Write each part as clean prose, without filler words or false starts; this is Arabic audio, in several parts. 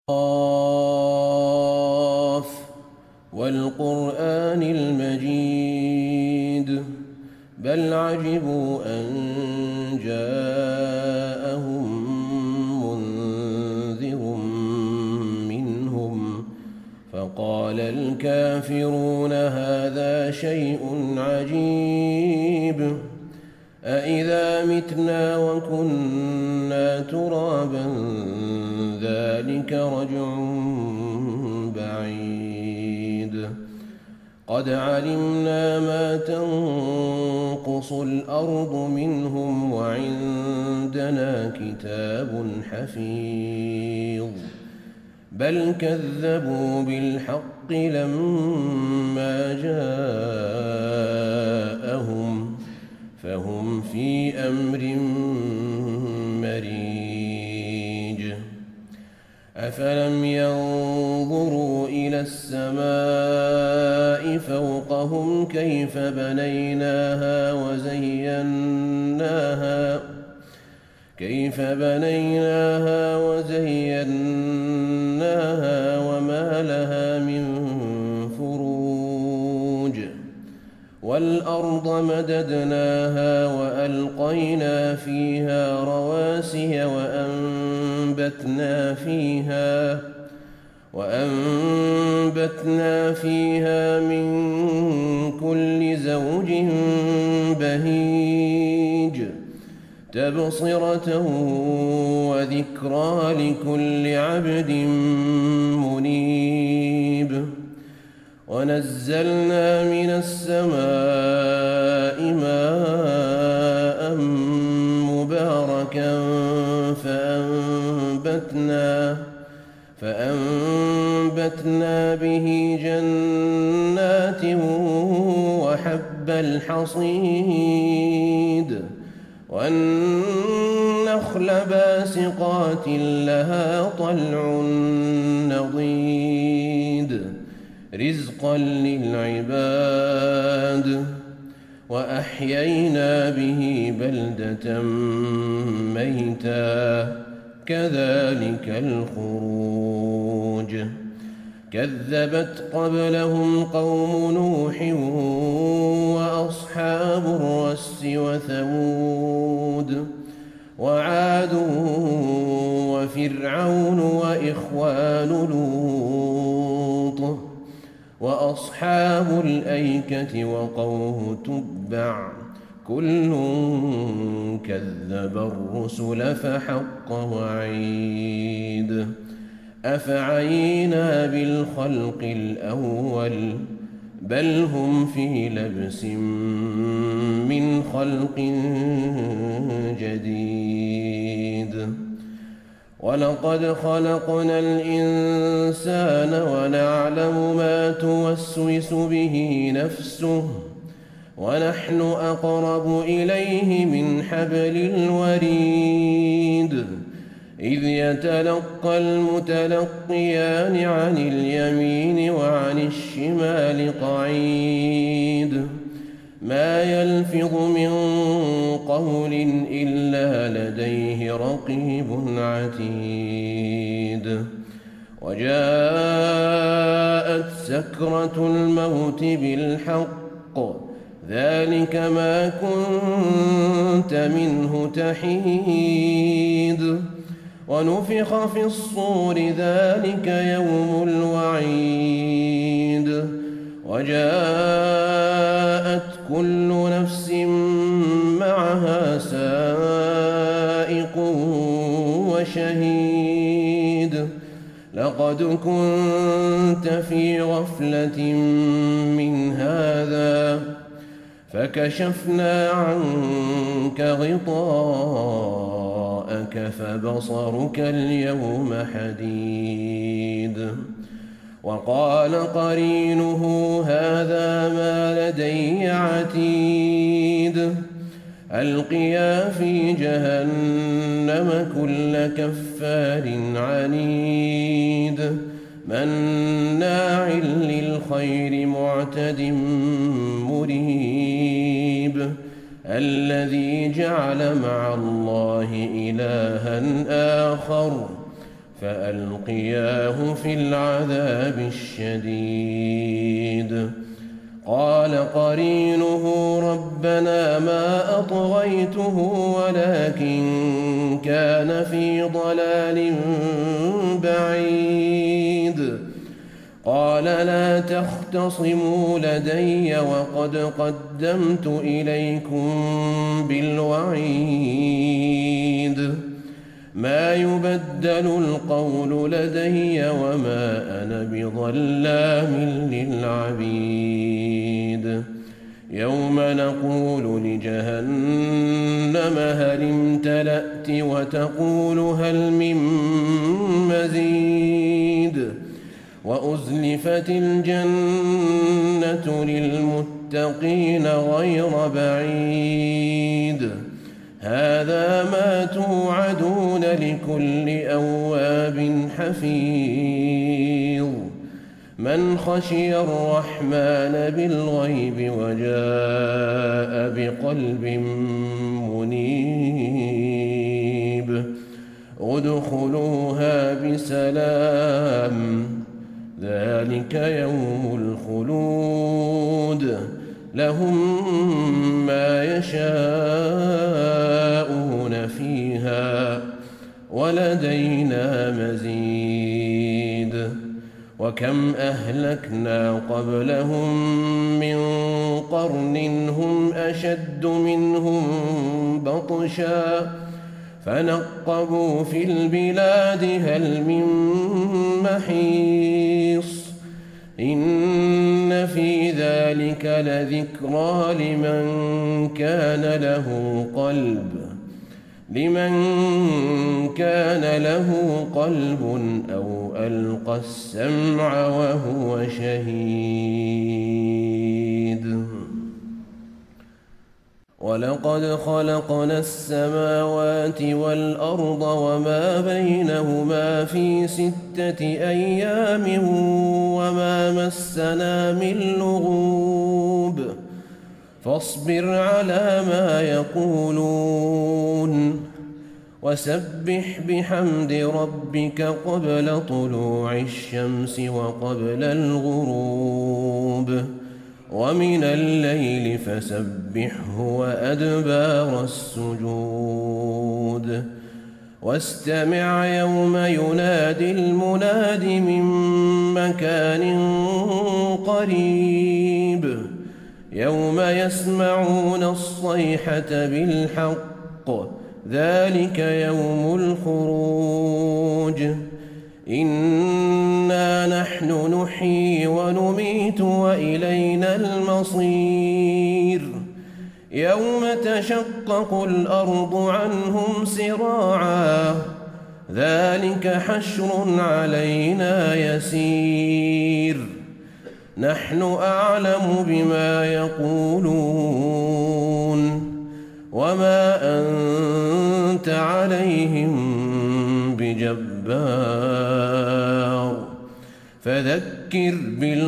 قاف والقرآن المجيد بل عجبوا أن جاءهم منذر منهم فقال الكافرون هذا شيء عجيب أإذا متنا وكنا ترابا ذلك رجع بعيد قد علمنا ما تنقص الأرض منهم وعندنا كتاب حفيظ بل كذبوا بالحق لما جاءهم فهم في أمر مريج أفلم ينظروا إلى السماء فوقهم كيف بنيناها وزيناها وما لها من فروج والأرض مددناها وألقينا فيها رواسي وأنبتنا فيها من كل زوج بهيج تبصرة وذكرى لكل عبد منيب ونزلنا من السماء ماء مباركا فأنبتنا به جنات وحب الحصيد والنخل باسقات لها طلع نضيد رزقا للعباد وأحيينا به بلدة ميتا كذلك الخروج كذبت قبلهم قوم نوح وأصحاب الرس وثمود وعاد وفرعون وإخوان لوط وأصحاب الأيكة وقوم تبع كل كذب الرسل فحق وعيد أفعينا بالخلق الأول بل هم في لبس من خلق جديد ولقد خلقنا الإنسان ونعلم ما توسوس به نفسه ونحن أقرب إليه من حبل الوريد إذ يتلقى المتلقيان عن اليمين وعن الشمال قعيد ما يلفظ من قول إلا لديه رقيب عتيد وجاءت سكرة الموت بالحق ذلك ما كنت منه تحيد ونفخ في الصور ذلك يوم الوعيد وجاءت كل نفس معها سائق وشهيد لقد كنت في غفلة من هذا فكشفنا عنك غطاءك فبصرك اليوم حديد وقال قرينه هذا ما لدي عتيد ألقيا في جهنم كل كفار عنيد مناع للخير معتد مريب الذي جعل مع الله إلها آخر فألقياه في العذاب الشديد. قال قرينه ربنا ما أطغيته ولكن كان في ضلال بعيد. قال لا تختصموا لدي وقد قدمت إليكم بالوعيد. ما يبدل القول لدي وما أنا بظلام للعبيد. يوم نقول لجهنم هل امتلأت وتقول هل من مزيد. وأزلفت الجنة للمتقين غير بعيد. هذا ما توعدون لكل أواب حفيظ. من خشي الرحمن بالغيب وجاء بقلب منيب. ادخلوها بسلام ذلك يوم الخلود. لهم ما يشاءون فيها ولدينا مزيد. وكم أهلكنا قبلهم من قرن هم أشد منهم بطشا فنقبوا في البلاد هل من محيص. إن في ذلك لذكرى لمن كان له قلب أو ألقى السمع وهو شهيد. ولقد خلقنا السماوات والأرض وما بينهما في 6 أيام وما مسنا من لغوب. فاصبر على ما يقولون وسبح بحمد ربك قبل طلوع الشمس وقبل الغروب ومن الليل فسبحه وأدبار السجود. واستمع يوم ينادي المناد من مكان قريب. يوم يسمعون الصيحة بالحق ذلك يوم الخروج. إنا نحن نحيي ونميت وإلينا المصير. يوم تشقق الأرض عنهم سراعا ذلك حشر علينا يسير. نحن أعلم بما يقولون وما أنت عليهم بجبار. فذكر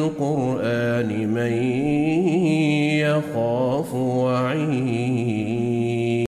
بالقرآن من يخاف وعيد.